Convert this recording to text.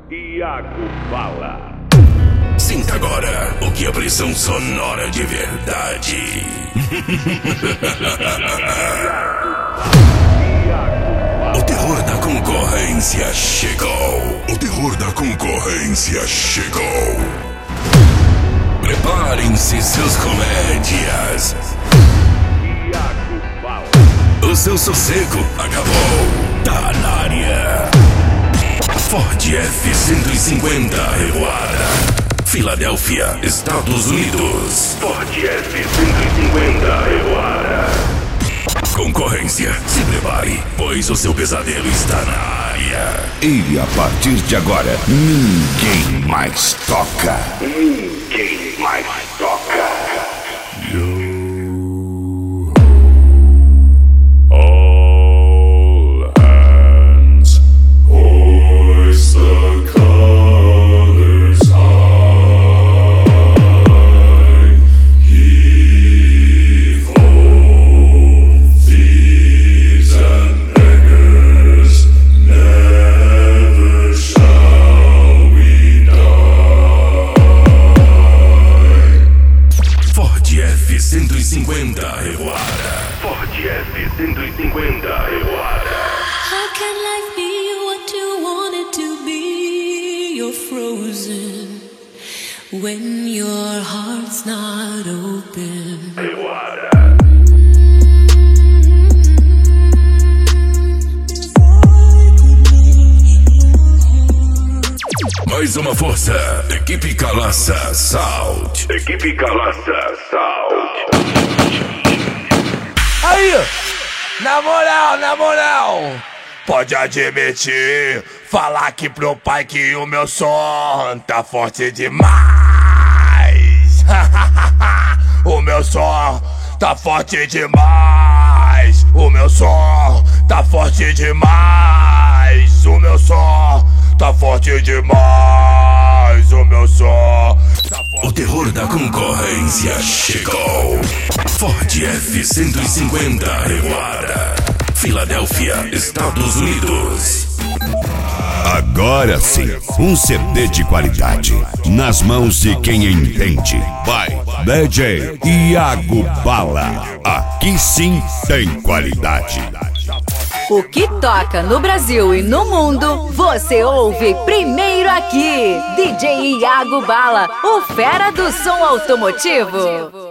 Iago Bala. Sinta agora o que é pressão sonora de verdade. O terror da concorrência chegou. O terror da concorrência chegou. Preparem-se, seus comédias. Iago Bala. O seu sossego acabou. Tá na área. Ford F-150 Revoada, Filadélfia, Estados Unidos. Ford F-150 Revoada. Concorrência, se prepare, pois o seu pesadelo está na área. E a partir de agora, ninguém mais toca. Ninguém mais toca. All hands, hoist the colors high. Heave ho, thieves and beggars, never shall we die. Ford F-150 Revoada. Ford F-150 Revoada. How can life be what you want it to be? You're frozen when your heart's not open. Revoada. Mais uma força, equipe Calaça Salt. Equipe Calaça Salt. Aí, na moral, pode admitir, falar aqui pro pai que o meu som tá forte demais. O meu som tá forte demais. O meu som tá forte demais. O meu som tá forte demais. O meu som tá forte. O terror da concorrência chegou. Ford F-150 Revoada, Filadélfia, Estados Unidos. Agora sim, um CD de qualidade, nas mãos de quem entende. Vai, DJ Iago Bala. Aqui sim tem qualidade. O que toca no Brasil e no mundo, você ouve primeiro aqui. DJ Iago Bala, o fera do som automotivo.